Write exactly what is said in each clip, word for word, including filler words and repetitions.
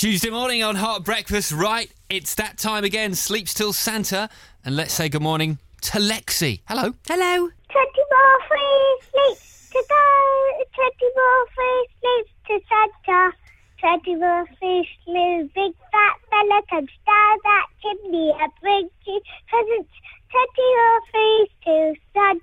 Tuesday morning on Hot Breakfast, right? It's that time again. Sleeps till Santa. And let's say good morning to Lexi. Hello. Hello. twenty more free sleeps to go. twenty more free sleeps to Santa. twenty more free sleeps. Big fat fella comes down that chimney and brings you presents. twenty more free to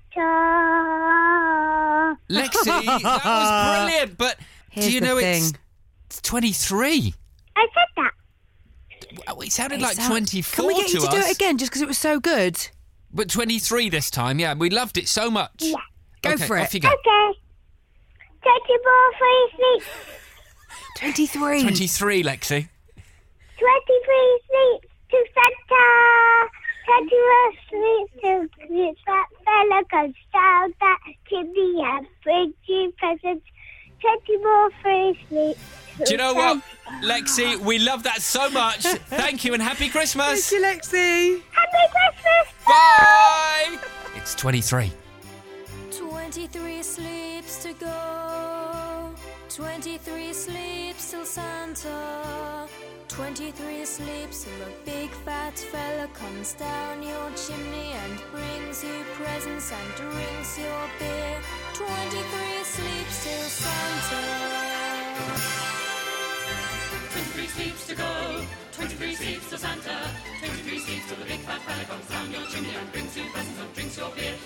Santa. Lexi, that was brilliant. But Here's do you the know thing. it's, it's twenty-three? I said that. Well, It sounded It like sound- twenty-four Can we get you to to do us. it again just because it was so good? But twenty-three this time, yeah. We loved it so much. Yeah. Go okay, for off it. you go. Okay. twenty more free sleeps. twenty-three. twenty-three, Lexi. twenty-three sleeps to Santa. twenty more sleeps to Big fat fella comes down that chimney and brings you presents. twenty more free sleeps. Do you know what, Lexi? We love that so much. Thank you and happy Christmas. Thank you, Lexi. Happy Christmas! Bye. It's twenty-three. twenty-three sleeps to go. twenty-three sleeps till Santa. twenty-three sleeps till a big fat fella comes down your chimney and brings you presents and drinks your beer. twenty-three sleeps till Santa. twenty-three sleeps to go, twenty-three sleeps to Santa, twenty-three sleeps till the big fat fella comes down your chimney and brings you presents and drinks your beer.